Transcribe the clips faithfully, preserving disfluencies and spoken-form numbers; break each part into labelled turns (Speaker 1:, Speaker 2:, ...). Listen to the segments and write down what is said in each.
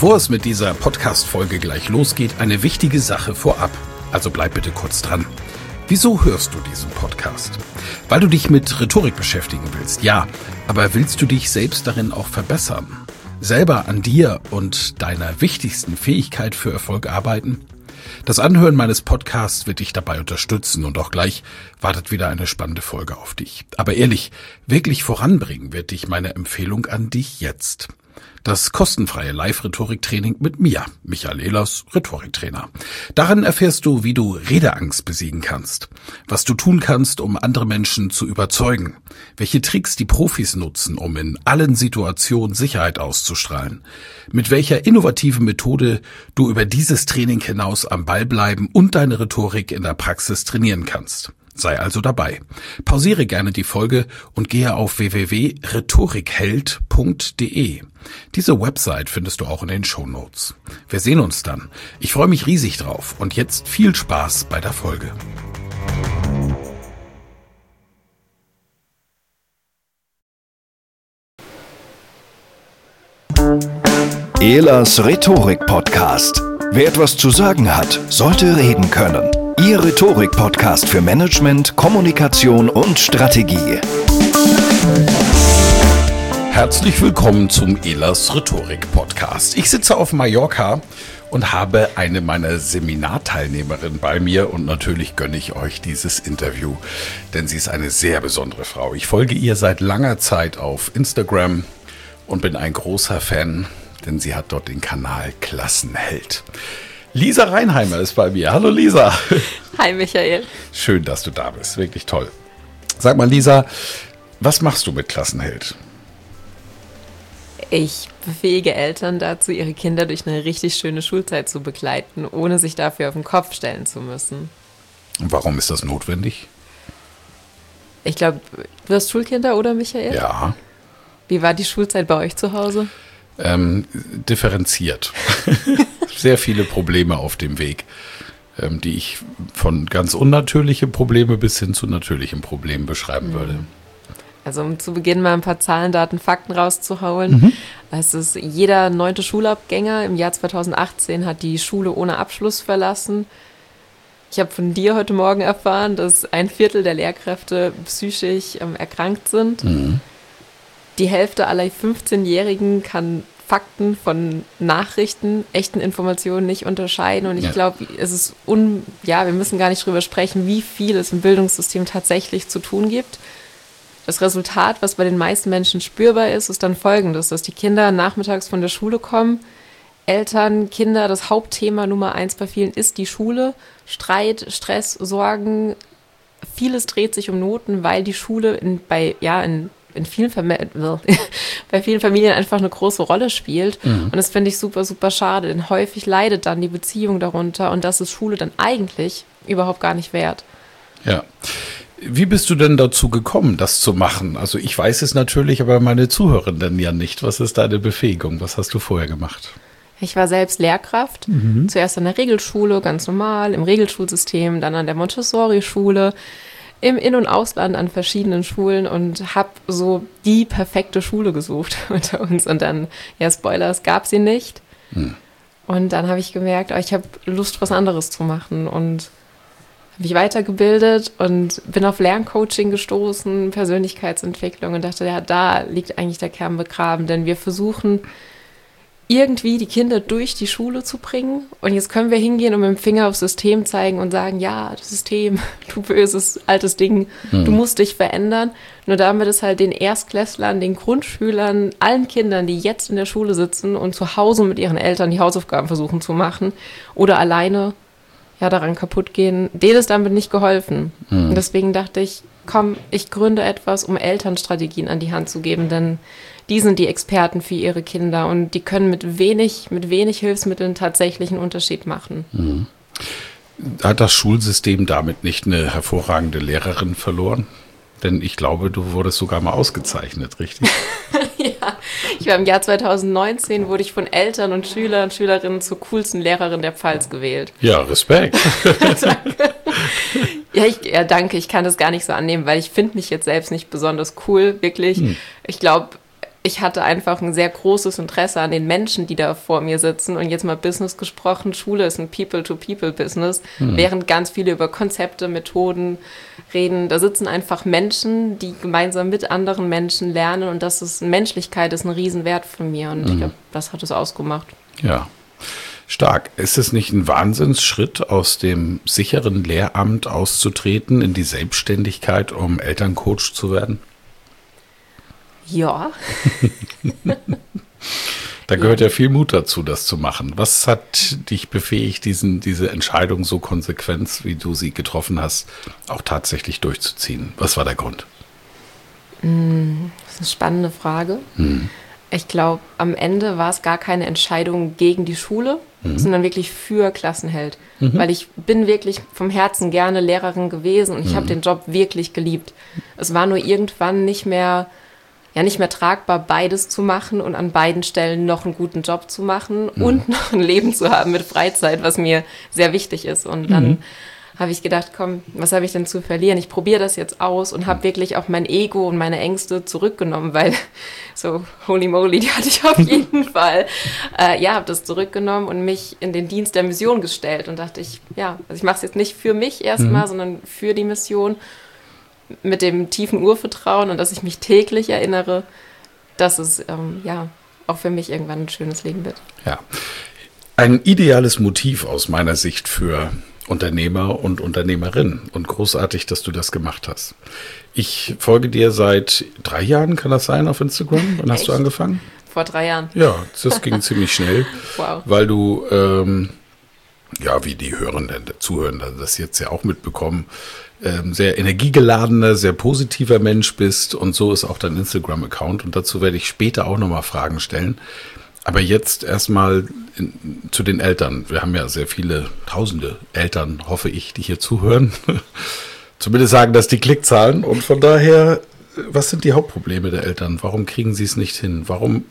Speaker 1: Bevor es mit dieser Podcast-Folge gleich losgeht, eine wichtige Sache vorab. Also bleib bitte kurz dran. Wieso hörst du diesen Podcast? Weil du dich mit Rhetorik beschäftigen willst, ja. Aber willst du dich selbst darin auch verbessern? Selber an dir und deiner wichtigsten Fähigkeit für Erfolg arbeiten? Das Anhören meines Podcasts wird dich dabei unterstützen und auch gleich wartet wieder eine spannende Folge auf dich. Aber ehrlich, wirklich voranbringen wird dich meine Empfehlung an dich jetzt. Das kostenfreie Live-Rhetorik-Training mit mir, Michael Ehlers, Rhetoriktrainer. Darin erfährst du, wie du Redeangst besiegen kannst, was du tun kannst, um andere Menschen zu überzeugen, welche Tricks die Profis nutzen, um in allen Situationen Sicherheit auszustrahlen, mit welcher innovativen Methode du über dieses Training hinaus am Ball bleiben und deine Rhetorik in der Praxis trainieren kannst. Sei also dabei. Pausiere gerne die Folge und gehe auf w w w punkt rhetorikheld punkt d e. Diese Website findest du auch in den Shownotes. Wir sehen uns dann. Ich freue mich riesig drauf und jetzt viel Spaß bei der Folge.
Speaker 2: Ehlers Rhetorik-Podcast. Wer etwas zu sagen hat, sollte reden können. Ihr Rhetorik-Podcast für Management, Kommunikation und Strategie.
Speaker 1: Herzlich willkommen zum Ehlers Rhetorik-Podcast. Ich sitze auf Mallorca und habe eine meiner Seminarteilnehmerinnen bei mir und natürlich gönne ich euch dieses Interview, denn sie ist eine sehr besondere Frau. Ich folge ihr seit langer Zeit auf Instagram und bin ein großer Fan, denn sie hat dort den Kanal Klassenheld. Lisa Reinheimer ist bei mir. Hallo Lisa.
Speaker 3: Hi Michael.
Speaker 1: Schön, dass du da bist. Wirklich toll. Sag mal Lisa, was machst du mit Klassenheld?
Speaker 3: Ich befähige Eltern dazu, ihre Kinder durch eine richtig schöne Schulzeit zu begleiten, ohne sich dafür auf den Kopf stellen zu müssen.
Speaker 1: Und warum ist das notwendig?
Speaker 3: Ich glaube, du hast Schulkinder, oder Michael?
Speaker 1: Ja.
Speaker 3: Wie war die Schulzeit bei euch zu Hause?
Speaker 1: Ähm, differenziert. Sehr viele Probleme auf dem Weg, ähm, die ich von ganz unnatürliche Probleme bis hin zu natürlichen Problemen beschreiben mhm. würde.
Speaker 3: Also um zu Beginn mal ein paar Zahlen, Daten, Fakten rauszuhauen.
Speaker 1: Mhm.
Speaker 3: Es ist jeder neunte Schulabgänger im Jahr zweitausendachtzehn hat die Schule ohne Abschluss verlassen. Ich habe von dir heute Morgen erfahren, dass ein Viertel der Lehrkräfte psychisch ähm, erkrankt sind.
Speaker 1: Mhm.
Speaker 3: Die Hälfte aller fünfzehnjährigen kann Fakten von Nachrichten, echten Informationen nicht unterscheiden. Und ich ja. glaube, es ist un, ja, wir müssen gar nicht drüber sprechen, wie viel es im Bildungssystem tatsächlich zu tun gibt. Das Resultat, was bei den meisten Menschen spürbar ist, ist dann folgendes, dass die Kinder nachmittags von der Schule kommen. Eltern, Kinder, das Hauptthema Nummer eins bei vielen ist die Schule. Streit, Stress, Sorgen, vieles dreht sich um Noten, weil die Schule in, bei, ja, in in vielen Fam- bei vielen Familien einfach eine große Rolle spielt. Mhm. Und das finde ich super, super schade, denn häufig leidet dann die Beziehung darunter und das ist Schule dann eigentlich überhaupt gar nicht wert.
Speaker 1: Ja. Wie bist du denn dazu gekommen, das zu machen? Also ich weiß es natürlich, aber meine Zuhörenden ja nicht. Was ist deine Befähigung? Was hast du vorher gemacht?
Speaker 3: Ich war selbst Lehrkraft, mhm. zuerst an der Regelschule, ganz normal, im Regelschulsystem, dann an der Montessori-Schule, im In- und Ausland an verschiedenen Schulen und habe so die perfekte Schule gesucht unter uns. Und dann, ja, Spoiler, es gab sie nicht. Hm. Und dann habe ich gemerkt, oh, ich habe Lust, was anderes zu machen. Und habe mich weitergebildet und bin auf Lerncoaching gestoßen, Persönlichkeitsentwicklung und dachte, ja, da liegt eigentlich der Kern begraben. Denn wir versuchen irgendwie die Kinder durch die Schule zu bringen. Und jetzt können wir hingehen und mit dem Finger aufs System zeigen und sagen, ja, das System, du böses, altes Ding, mhm. du musst dich verändern. Nur damit es halt den Erstklässlern, den Grundschülern, allen Kindern, die jetzt in der Schule sitzen und zu Hause mit ihren Eltern die Hausaufgaben versuchen zu machen oder alleine ja daran kaputt gehen, denen ist damit nicht geholfen. Mhm. Und deswegen dachte ich, komm, ich gründe etwas, um Elternstrategien an die Hand zu geben, denn die sind die Experten für ihre Kinder und die können mit wenig, mit wenig Hilfsmitteln tatsächlich einen Unterschied machen.
Speaker 1: Mhm. Hat das Schulsystem damit nicht eine hervorragende Lehrerin verloren? Denn ich glaube, du wurdest sogar mal ausgezeichnet, richtig?
Speaker 3: Ja, ich war im Jahr zweitausendneunzehn, wurde ich von Eltern und Schülern und Schülerinnen zur coolsten Lehrerin der Pfalz gewählt.
Speaker 1: Ja, Respekt.
Speaker 3: Danke. Ja, ich, ja, danke. Ich kann das gar nicht so annehmen, weil ich finde mich jetzt selbst nicht besonders cool, wirklich. Hm. Ich glaube, ich hatte einfach ein sehr großes Interesse an den Menschen, die da vor mir sitzen. Und jetzt mal Business gesprochen, Schule ist ein People-to-People-Business, hm. während ganz viele über Konzepte, Methoden reden. Da sitzen einfach Menschen, die gemeinsam mit anderen Menschen lernen. Und das ist, Menschlichkeit ist ein Riesenwert von mir. Und hm. ich glaube, das hat es ausgemacht.
Speaker 1: Ja, stark. Ist es nicht ein Wahnsinnsschritt, aus dem sicheren Lehramt auszutreten in die Selbstständigkeit, um Elterncoach zu werden?
Speaker 3: Ja.
Speaker 1: Da gehört ja. ja viel Mut dazu, das zu machen. Was hat dich befähigt, diesen, diese Entscheidung so konsequent, wie du sie getroffen hast, auch tatsächlich durchzuziehen? Was war der Grund?
Speaker 3: Das ist eine spannende Frage. Mhm. Ich glaube, am Ende war es gar keine Entscheidung gegen die Schule, mhm. sondern wirklich für Klassenheld. Mhm. Weil ich bin wirklich vom Herzen gerne Lehrerin gewesen und ich mhm. habe den Job wirklich geliebt. Es war nur irgendwann nicht mehr... ja nicht mehr tragbar, beides zu machen und an beiden Stellen noch einen guten Job zu machen mhm. und noch ein Leben zu haben mit Freizeit, was mir sehr wichtig ist. Und dann mhm. habe ich gedacht, komm, was habe ich denn zu verlieren? Ich probiere das jetzt aus und habe wirklich auch mein Ego und meine Ängste zurückgenommen, weil so holy moly, die hatte ich auf jeden Fall. Äh, ja, habe das zurückgenommen und mich in den Dienst der Mission gestellt und dachte ich, ja, also ich mache es jetzt nicht für mich erstmal, mhm. sondern für die Mission. Mit dem tiefen Urvertrauen und dass ich mich täglich erinnere, dass es ähm, ja auch für mich irgendwann ein schönes Leben wird.
Speaker 1: Ja, ein ideales Motiv aus meiner Sicht für Unternehmer und Unternehmerinnen und großartig, dass du das gemacht hast. Ich folge dir seit drei Jahren, kann das sein, auf Instagram? Wann hast Echt? du angefangen?
Speaker 3: Vor drei Jahren.
Speaker 1: Ja, das ging ziemlich schnell,
Speaker 3: wow.
Speaker 1: weil du, ähm, ja, wie die Hörenden, Zuhörenden das jetzt ja auch mitbekommen, sehr energiegeladener, sehr positiver Mensch bist und so ist auch dein Instagram-Account und dazu werde ich später auch nochmal Fragen stellen. Aber jetzt erstmal in, zu den Eltern. Wir haben ja sehr viele, tausende Eltern, hoffe ich, die hier zuhören. Zumindest sagen das die Klickzahlen und von daher, was sind die Hauptprobleme der Eltern? Warum kriegen sie es nicht hin? Warum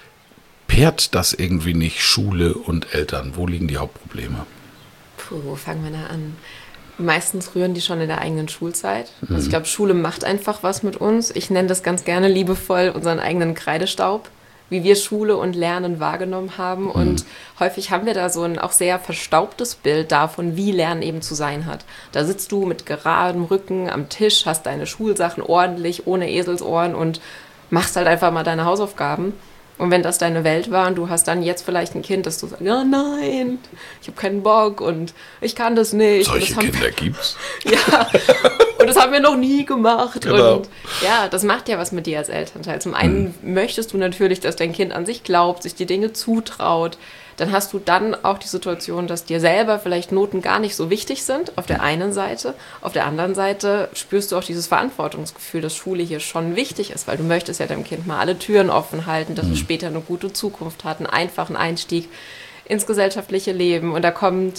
Speaker 1: pairt das irgendwie nicht Schule und Eltern? Wo liegen die Hauptprobleme?
Speaker 3: Puh, wo fangen wir da an? Meistens rühren die schon in der eigenen Schulzeit. Also ich glaube, Schule macht einfach was mit uns. Ich nenne das ganz gerne liebevoll unseren eigenen Kreidestaub, wie wir Schule und Lernen wahrgenommen haben. Und mhm. häufig haben wir da so ein auch sehr verstaubtes Bild davon, wie Lernen eben zu sein hat. Da sitzt du mit geradem Rücken am Tisch, hast deine Schulsachen ordentlich, ohne Eselsohren und machst halt einfach mal deine Hausaufgaben. Und wenn das deine Welt war und du hast dann jetzt vielleicht ein Kind, dass du sagst, ja, nein, ich habe keinen Bock und ich kann das nicht.
Speaker 1: Solche
Speaker 3: das
Speaker 1: Kinder wir, gibt's?
Speaker 3: Ja, und das haben wir noch nie gemacht.
Speaker 1: Genau.
Speaker 3: Und ja, das macht ja was mit dir als Elternteil. Zum einen hm. möchtest du natürlich, dass dein Kind an sich glaubt, sich die Dinge zutraut. Dann hast du dann auch die Situation, dass dir selber vielleicht Noten gar nicht so wichtig sind, auf der einen Seite. Auf der anderen Seite spürst du auch dieses Verantwortungsgefühl, dass Schule hier schon wichtig ist, weil du möchtest ja deinem Kind mal alle Türen offen halten, dass mhm. es später eine gute Zukunft hat, einen einfachen Einstieg ins gesellschaftliche Leben. Und da kommt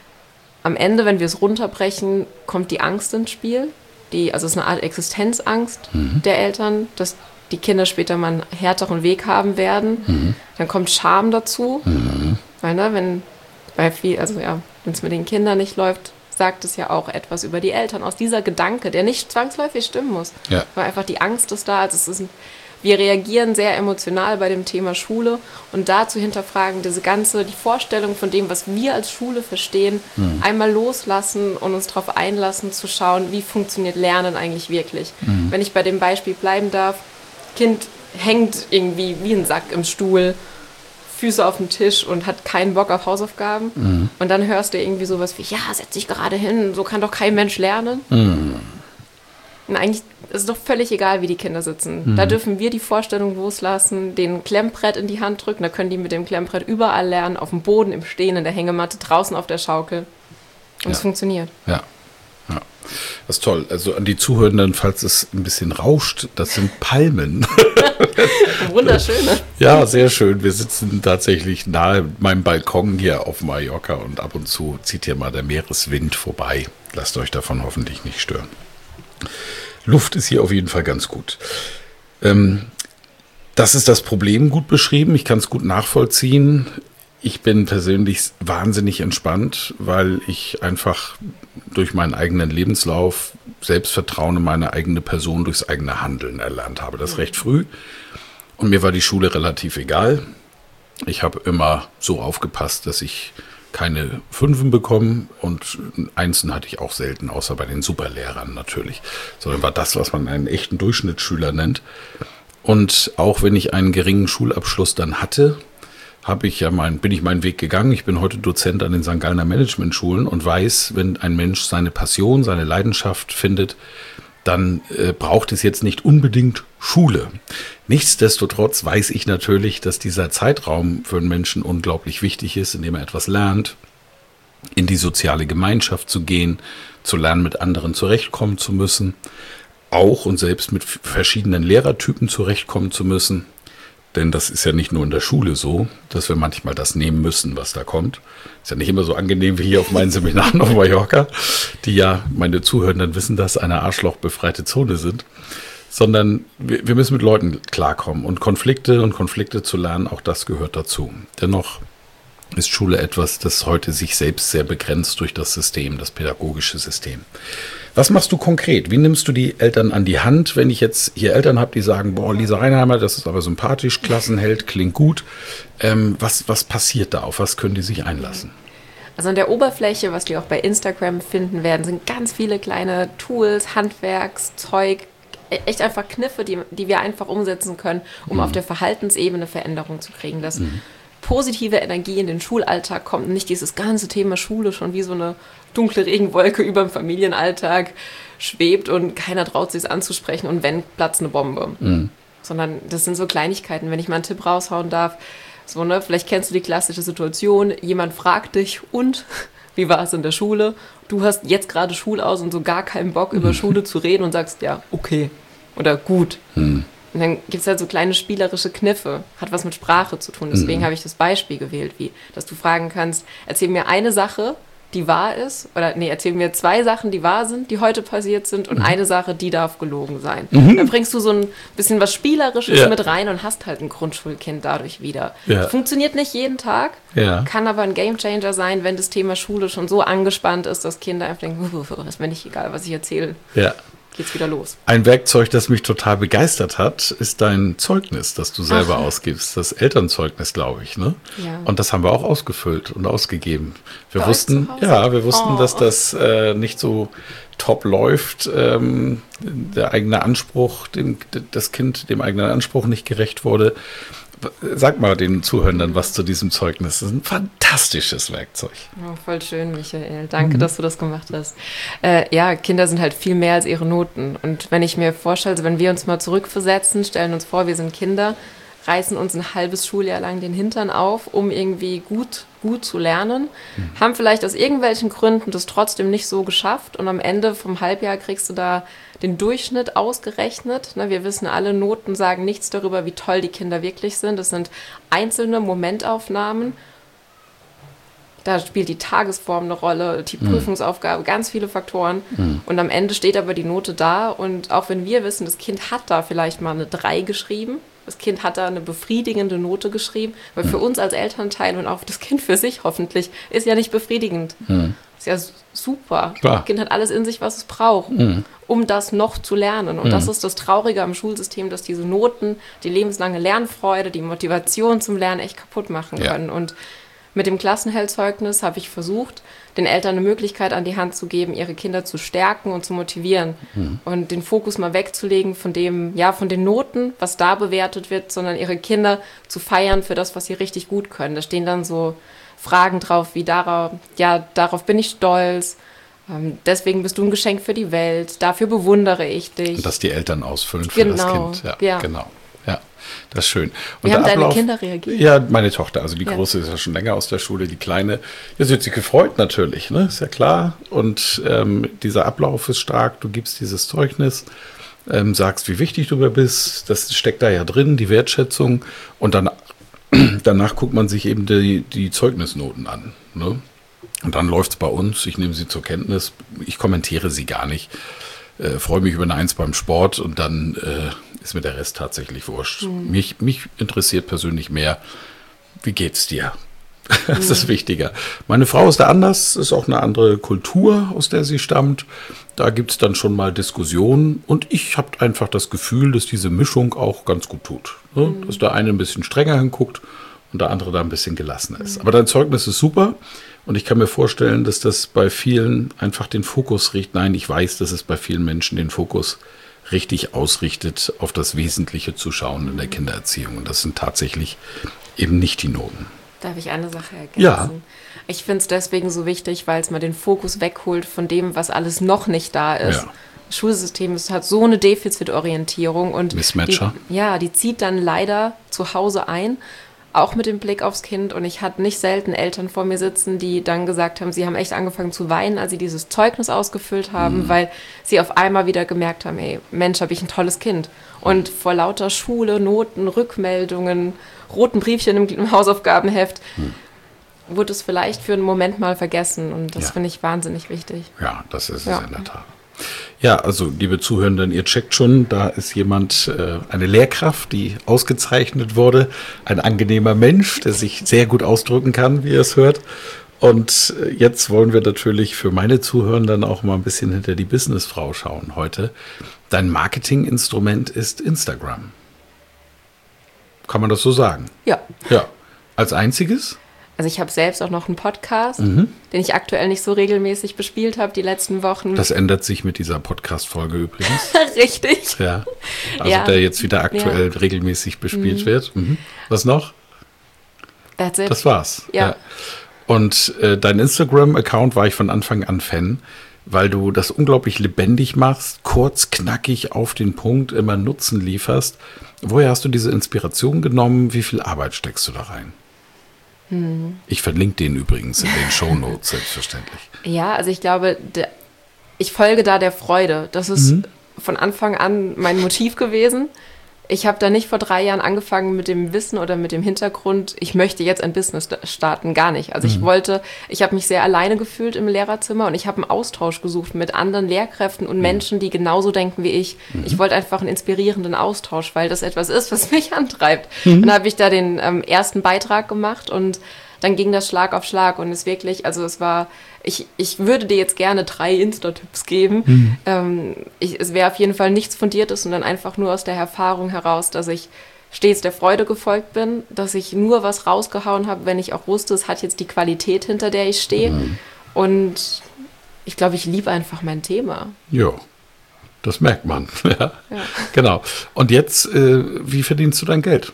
Speaker 3: am Ende, wenn wir es runterbrechen, kommt die Angst ins Spiel. Die, also es ist eine Art Existenzangst mhm. der Eltern, dass die Kinder später mal einen härteren Weg haben werden. Mhm. Dann kommt Scham dazu. Mhm. Weil, ne, wenn bei viel, also ja, wenn es mit den Kindern nicht läuft, sagt es ja auch etwas über die Eltern aus dieser Gedanke, der nicht zwangsläufig stimmen muss.
Speaker 1: Ja.
Speaker 3: Weil einfach die Angst ist da. Also es ist ein, wir reagieren sehr emotional bei dem Thema Schule und da zu hinterfragen, diese ganze, die Vorstellung von dem, was wir als Schule verstehen, mhm. einmal loslassen und uns darauf einlassen, zu schauen, wie funktioniert Lernen eigentlich wirklich. Mhm. Wenn ich bei dem Beispiel bleiben darf, Kind hängt irgendwie wie ein Sack im Stuhl, Füße auf dem Tisch und hat keinen Bock auf Hausaufgaben. Mhm. Und dann hörst du irgendwie sowas wie, ja, setz dich gerade hin, so kann doch kein Mensch lernen. Mhm. Und eigentlich ist es doch völlig egal, wie die Kinder sitzen. Mhm. Da dürfen wir die Vorstellung loslassen, den Klemmbrett in die Hand drücken, da können die mit dem Klemmbrett überall lernen, auf dem Boden, im Stehen, in der Hängematte, draußen auf der Schaukel. Und es
Speaker 1: ja.
Speaker 3: funktioniert.
Speaker 1: Ja. Ja, das ist toll. Also an die Zuhörenden, falls es ein bisschen rauscht, das sind Palmen.
Speaker 3: Wunderschöne.
Speaker 1: Ja, sehr schön. Wir sitzen tatsächlich nahe meinem Balkon hier auf Mallorca und ab und zu zieht hier mal der Meereswind vorbei. Lasst euch davon hoffentlich nicht stören. Luft ist hier auf jeden Fall ganz gut. Ähm, das ist das Problem gut beschrieben. Ich kann es gut nachvollziehen. Ich bin persönlich wahnsinnig entspannt, weil ich einfach durch meinen eigenen Lebenslauf Selbstvertrauen in meine eigene Person durchs eigene Handeln erlernt habe. Das recht früh. Und mir war die Schule relativ egal. Ich habe immer so aufgepasst, dass ich keine Fünfen bekomme und Einsen hatte ich auch selten, außer bei den Superlehrern natürlich, sondern war das, was man einen echten Durchschnittsschüler nennt. Und auch wenn ich einen geringen Schulabschluss dann hatte, habe ich ja mein, bin ich meinen Weg gegangen. Ich bin heute Dozent an den Sankt Gallner Managementschulen und weiß, wenn ein Mensch seine Passion, seine Leidenschaft findet, dann äh, braucht es jetzt nicht unbedingt Schule. Nichtsdestotrotz weiß ich natürlich, dass dieser Zeitraum für einen Menschen unglaublich wichtig ist, indem er etwas lernt, in die soziale Gemeinschaft zu gehen, zu lernen, mit anderen zurechtkommen zu müssen, auch und selbst mit verschiedenen Lehrertypen zurechtkommen zu müssen. Denn das ist ja nicht nur in der Schule so, dass wir manchmal das nehmen müssen, was da kommt. Ist ja nicht immer so angenehm wie hier auf meinen Seminaren auf Mallorca, die ja, meine Zuhörenden wissen, dass eine arschlochbefreite Zone sind. Sondern wir, wir müssen mit Leuten klarkommen. Und Konflikte und Konflikte zu lernen, auch das gehört dazu. Dennoch ist Schule etwas, das heute sich selbst sehr begrenzt durch das System, das pädagogische System. Was machst du konkret? Wie nimmst du die Eltern an die Hand, wenn ich jetzt hier Eltern habe, die sagen, boah, Lisa Reinheimer, das ist aber sympathisch, Klassenheld, klingt gut. Ähm, was, was passiert da? Auf was können die sich einlassen?
Speaker 3: Also an der Oberfläche, was wir auch bei Instagram finden werden, sind ganz viele kleine Tools, Handwerkszeug, echt einfach Kniffe, die, die wir einfach umsetzen können, um mhm. auf der Verhaltensebene Veränderung zu kriegen. Dass mhm. positive Energie in den Schulalltag kommt, nicht dieses ganze Thema Schule schon wie so eine dunkle Regenwolke über dem Familienalltag schwebt und keiner traut sich es anzusprechen und wenn, platzt eine Bombe. Mhm. Sondern das sind so Kleinigkeiten, wenn ich mal einen Tipp raushauen darf. So, ne, vielleicht kennst du die klassische Situation, jemand fragt dich, und wie war es in der Schule? Du hast jetzt gerade Schulaus und so gar keinen Bock, über Schule zu reden und sagst, ja, okay oder gut. Mhm. Und dann gibt es halt so kleine spielerische Kniffe, hat was mit Sprache zu tun. Deswegen mhm. habe ich das Beispiel gewählt, wie, dass du fragen kannst, erzähl mir eine Sache, die wahr ist, oder nee, erzähl mir zwei Sachen, die wahr sind, die heute passiert sind und mhm. eine Sache, die darf gelogen sein. Mhm. Dann bringst du so ein bisschen was Spielerisches ja. mit rein und hast halt ein Grundschulkind dadurch wieder. Ja. Funktioniert nicht jeden Tag, ja. kann aber ein Gamechanger sein, wenn das Thema Schule schon so angespannt ist, dass Kinder einfach denken, das ist mir nicht egal, was ich erzähle. Ja. Geht's wieder los.
Speaker 1: Ein Werkzeug, das mich total begeistert hat, ist dein Zeugnis, das du selber Ach. ausgibst. Das Elternzeugnis, glaube ich, ne? Ja. Und das haben wir auch ausgefüllt und ausgegeben. Wir Bei wussten, ja, wir wussten, oh. dass das äh, nicht so top läuft. Ähm, der eigene Anspruch, dem, das Kind dem eigenen Anspruch nicht gerecht wurde. Sag mal den Zuhörern was zu diesem Zeugnis. Das ist ein fantastisches Werkzeug.
Speaker 3: Oh, voll schön, Michael. Danke, mhm. dass du das gemacht hast. Äh, ja, Kinder sind halt viel mehr als ihre Noten. Und wenn ich mir vorstelle, also wenn wir uns mal zurückversetzen, stellen uns vor, wir sind Kinder, reißen uns ein halbes Schuljahr lang den Hintern auf, um irgendwie gut, gut zu lernen, mhm. haben vielleicht aus irgendwelchen Gründen das trotzdem nicht so geschafft und am Ende vom Halbjahr kriegst du da den Durchschnitt ausgerechnet. Wir wissen alle, Noten sagen nichts darüber, wie toll die Kinder wirklich sind. Das sind einzelne Momentaufnahmen. Da spielt die Tagesform eine Rolle, die mhm. Prüfungsaufgabe, ganz viele Faktoren. Mhm. Und am Ende steht aber die Note da. Und auch wenn wir wissen, das Kind hat da vielleicht mal eine drei geschrieben, das Kind hat da eine befriedigende Note geschrieben, weil für uns als Elternteil und auch das Kind für sich hoffentlich ist ja nicht befriedigend. Mhm. Ist ja super. Klar. Das Kind hat alles in sich, was es braucht, mhm. um das noch zu lernen. Und mhm. das ist das Traurige am Schulsystem, dass diese Noten die lebenslange Lernfreude, die Motivation zum Lernen echt kaputt machen ja. können. Und mit dem Klassenheldzeugnis habe ich versucht, den Eltern eine Möglichkeit an die Hand zu geben, ihre Kinder zu stärken und zu motivieren mhm. und den Fokus mal wegzulegen von dem, ja, von den Noten, was da bewertet wird, sondern ihre Kinder zu feiern für das, was sie richtig gut können. Da stehen dann so Fragen drauf, wie darauf, ja, darauf bin ich stolz, ähm, deswegen bist du ein Geschenk für die Welt, dafür bewundere ich dich.
Speaker 1: Und das die Eltern ausfüllen für
Speaker 3: genau.
Speaker 1: das Kind. Ja, ja. genau. Ja, das ist schön. Und
Speaker 3: wie haben Ablauf, deine Kinder reagiert?
Speaker 1: Ja, meine Tochter, also die
Speaker 3: ja.
Speaker 1: Große ist ja schon länger aus der Schule, die Kleine, ja, sie hat sich gefreut natürlich, ne, ist ja klar. Und ähm, dieser Ablauf ist stark, du gibst dieses Zeugnis, ähm, sagst, wie wichtig du bist, das steckt da ja drin, die Wertschätzung. Und dann danach guckt man sich eben die, die Zeugnisnoten an, ne? Und dann läuft es bei uns, ich nehme sie zur Kenntnis, ich kommentiere sie gar nicht, äh, freue mich über eine Eins beim Sport und dann äh, ist mir der Rest tatsächlich wurscht. Mhm. Mich, mich interessiert persönlich mehr, wie geht's dir? Das ist wichtiger. Meine Frau ist da anders, ist auch eine andere Kultur, aus der sie stammt. Da gibt es dann schon mal Diskussionen und ich habe einfach das Gefühl, dass diese Mischung auch ganz gut tut. Ne? Mhm. Dass der eine ein bisschen strenger hinguckt und der andere da ein bisschen gelassener ist. Mhm. Aber dein Zeugnis ist super und ich kann mir vorstellen, dass das bei vielen einfach den Fokus richtet. Nein, ich weiß, dass es bei vielen Menschen den Fokus richtig ausrichtet, auf das Wesentliche zu schauen in der Kindererziehung. Und das sind tatsächlich eben nicht die Noten.
Speaker 3: Darf ich eine Sache ergänzen?
Speaker 1: Ja.
Speaker 3: Ich finde es deswegen so wichtig, weil es mal den Fokus wegholt von dem, was alles noch nicht da ist.
Speaker 1: Ja.
Speaker 3: Das Schulsystem ist, hat so eine Defizitorientierung und
Speaker 1: Mismatcher.
Speaker 3: Die, ja, die zieht dann leider zu Hause ein, auch mit dem Blick aufs Kind. Und ich hatte nicht selten Eltern vor mir sitzen, die dann gesagt haben, sie haben echt angefangen zu weinen, als sie dieses Zeugnis ausgefüllt haben, mhm. weil sie auf einmal wieder gemerkt haben, ey, Mensch, habe ich ein tolles Kind. Und vor lauter Schule, Noten, Rückmeldungen, roten Briefchen im, im Hausaufgabenheft, hm. wurde es vielleicht für einen Moment mal vergessen. Und das ja. finde ich wahnsinnig wichtig.
Speaker 1: Ja, das ist ja. es in der Tat. Ja, also liebe Zuhörenden, ihr checkt schon, da ist jemand, äh, eine Lehrkraft, die ausgezeichnet wurde, ein angenehmer Mensch, der sich sehr gut ausdrücken kann, wie ihr es hört. Und jetzt wollen wir natürlich für meine Zuhörenden auch mal ein bisschen hinter die Businessfrau schauen heute. Dein Marketinginstrument ist Instagram. Kann man das so sagen?
Speaker 3: Ja.
Speaker 1: Ja. Als einziges?
Speaker 3: Also ich habe selbst auch noch einen Podcast, mhm. den ich aktuell nicht so regelmäßig bespielt habe die letzten Wochen.
Speaker 1: Das ändert sich mit dieser Podcast-Folge übrigens.
Speaker 3: Richtig.
Speaker 1: Ja. Also
Speaker 3: ja.
Speaker 1: der jetzt wieder aktuell ja. regelmäßig bespielt mhm. wird. Mhm. Was noch?
Speaker 3: That's it.
Speaker 1: Das war's.
Speaker 3: Ja.
Speaker 1: ja. Und äh, dein Instagram-Account war ich von Anfang an Fan, weil du das unglaublich lebendig machst, kurz, knackig, auf den Punkt, immer Nutzen lieferst. Woher hast du diese Inspiration genommen? Wie viel Arbeit steckst du da rein? Hm. Ich verlinke den übrigens in den Shownotes, selbstverständlich.
Speaker 3: Ja, also ich glaube, der, ich folge da der Freude. Das ist mhm. von Anfang an mein Motiv gewesen. Ich habe da nicht vor drei Jahren angefangen mit dem Wissen oder mit dem Hintergrund, ich möchte jetzt ein Business starten, gar nicht. Also mhm. ich wollte, ich habe mich sehr alleine gefühlt im Lehrerzimmer und ich habe einen Austausch gesucht mit anderen Lehrkräften und mhm. Menschen, die genauso denken wie ich. Mhm. Ich wollte einfach einen inspirierenden Austausch, weil das etwas ist, was mich antreibt. Mhm. Dann habe ich da den ähm, ersten Beitrag gemacht und dann ging das Schlag auf Schlag und es wirklich, also es war, ich, ich würde dir jetzt gerne drei Insta-Tipps geben. Mhm. Ähm, ich, es wäre auf jeden Fall nichts Fundiertes und dann einfach nur aus der Erfahrung heraus, dass ich stets der Freude gefolgt bin, dass ich nur was rausgehauen habe, wenn ich auch wusste, es hat jetzt die Qualität, hinter der ich stehe. Mhm. Und ich glaube, ich liebe einfach mein Thema.
Speaker 1: Ja, das merkt man. ja. Ja. Genau. Und jetzt, äh, wie verdienst du dein Geld?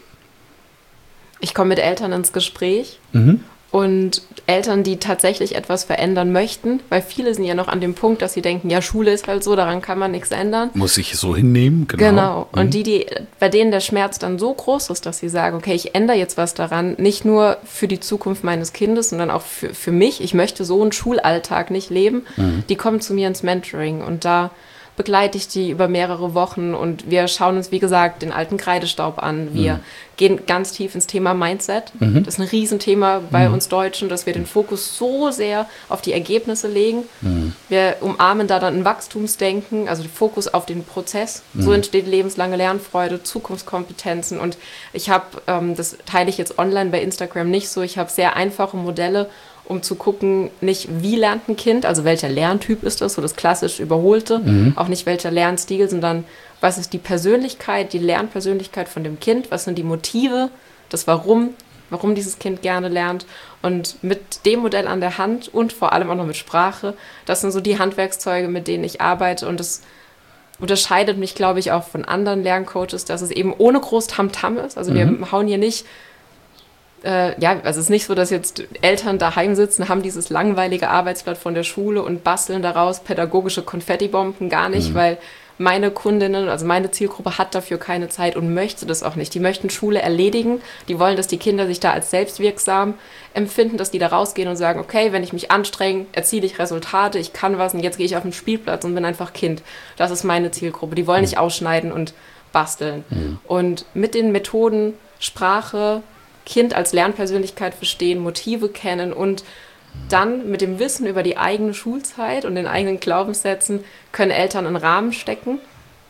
Speaker 3: Ich komme mit Eltern ins Gespräch
Speaker 1: mhm.
Speaker 3: und Eltern, die tatsächlich etwas verändern möchten, weil viele sind ja noch an dem Punkt, dass sie denken, ja, Schule ist halt so, daran kann man nichts ändern.
Speaker 1: Muss ich so hinnehmen, genau.
Speaker 3: Genau.
Speaker 1: Mhm.
Speaker 3: Und die, die, bei denen der Schmerz dann so groß ist, dass sie sagen, okay, ich ändere jetzt was daran, nicht nur für die Zukunft meines Kindes, sondern auch für, für mich. Ich möchte so einen Schulalltag nicht leben. Mhm. Die kommen zu mir ins Mentoring und da begleite ich die über mehrere Wochen und wir schauen uns, wie gesagt, den alten Kreidestaub an. Wir mhm. gehen ganz tief ins Thema Mindset. Mhm. Das ist ein Riesenthema bei mhm. uns Deutschen, dass wir den Fokus so sehr auf die Ergebnisse legen. Mhm. Wir umarmen da dann ein Wachstumsdenken, also den Fokus auf den Prozess. Mhm. So entsteht lebenslange Lernfreude, Zukunftskompetenzen und ich habe, ähm, das teile ich jetzt online bei Instagram nicht so, ich habe sehr einfache Modelle, um zu gucken, nicht wie lernt ein Kind, also welcher Lerntyp ist das, so das klassisch Überholte, mhm. auch nicht welcher Lernstil, sondern was ist die Persönlichkeit, die Lernpersönlichkeit von dem Kind, was sind die Motive, das Warum, warum dieses Kind gerne lernt und mit dem Modell an der Hand und vor allem auch noch mit Sprache, das sind so die Handwerkszeuge, mit denen ich arbeite und das unterscheidet mich, glaube ich, auch von anderen Lerncoaches, dass es eben ohne groß Tamtam ist, also mhm. wir hauen hier nicht Äh, ja, also es ist nicht so, dass jetzt Eltern daheim sitzen, haben dieses langweilige Arbeitsblatt von der Schule und basteln daraus pädagogische Konfettibomben, gar nicht, mhm. weil meine Kundinnen, also meine Zielgruppe hat dafür keine Zeit und möchte das auch nicht. Die möchten Schule erledigen, die wollen, dass die Kinder sich da als selbstwirksam empfinden, dass die da rausgehen und sagen, okay, wenn ich mich anstrenge, erziele ich Resultate, ich kann was und jetzt gehe ich auf den Spielplatz und bin einfach Kind. Das ist meine Zielgruppe. Die wollen mhm. nicht ausschneiden und basteln. Mhm. Und mit den Methoden Sprache, Kind als Lernpersönlichkeit verstehen, Motive kennen und dann mit dem Wissen über die eigene Schulzeit und den eigenen Glaubenssätzen können Eltern einen Rahmen stecken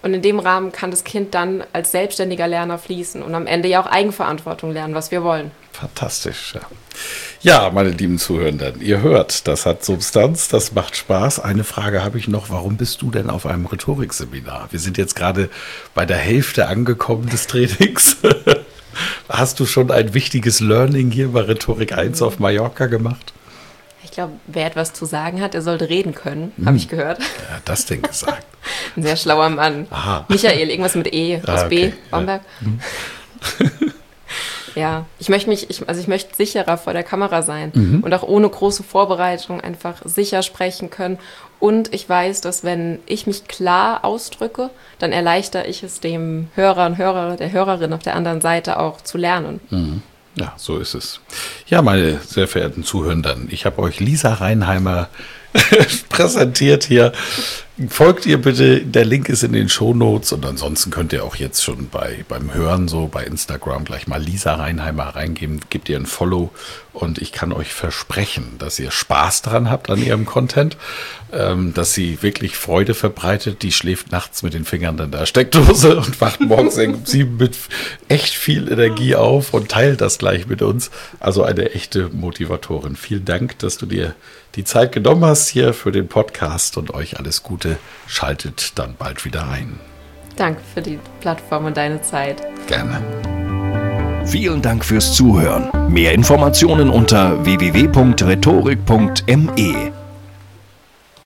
Speaker 3: Und in dem Rahmen kann das Kind dann als selbstständiger Lerner fließen und am Ende ja auch Eigenverantwortung lernen, was wir wollen.
Speaker 1: Fantastisch, ja. Ja, meine lieben Zuhörenden, ihr hört, das hat Substanz, das macht Spaß. Eine Frage habe ich noch, warum bist du denn auf einem Rhetorikseminar? Wir sind jetzt gerade bei der Hälfte angekommen des Trainings. Hast du schon ein wichtiges Learning hier bei Rhetorik eins auf Mallorca gemacht?
Speaker 3: Ich glaube, wer etwas zu sagen hat, der sollte reden können, hm. habe ich gehört.
Speaker 1: Wer hat das denn gesagt?
Speaker 3: Ein sehr schlauer Mann. Aha. Michael, irgendwas mit E aus ah, okay. B, Bamberg. Ja. Hm. Ja, ich möchte mich, ich, also ich möchte sicherer vor der Kamera sein mhm. und auch ohne große Vorbereitung einfach sicher sprechen können. Und ich weiß, dass wenn ich mich klar ausdrücke, dann erleichter ich es dem Hörer und Hörer, der Hörerin auf der anderen Seite auch zu lernen.
Speaker 1: Mhm. Ja, so ist es. Ja, meine sehr verehrten Zuhörenden, ich habe euch Lisa Reinheimer präsentiert hier. Folgt ihr bitte, der Link ist in den Shownotes und ansonsten könnt ihr auch jetzt schon bei beim Hören so bei Instagram gleich mal Lisa Reinheimer reingeben, gebt ihr ein Follow und ich kann euch versprechen, dass ihr Spaß dran habt an ihrem Content, ähm, dass sie wirklich Freude verbreitet, die schläft nachts mit den Fingern in der Steckdose und wacht morgens um sieben mit echt viel Energie auf und teilt das gleich mit uns. Also eine echte Motivatorin. Vielen Dank, dass du dir die Zeit genommen hast hier für den Podcast und euch alles Gute. Schaltet dann bald wieder ein.
Speaker 3: Danke für die Plattform und deine Zeit.
Speaker 1: Gerne.
Speaker 2: Vielen Dank fürs Zuhören. Mehr Informationen unter w w w punkt rhetorik punkt m e.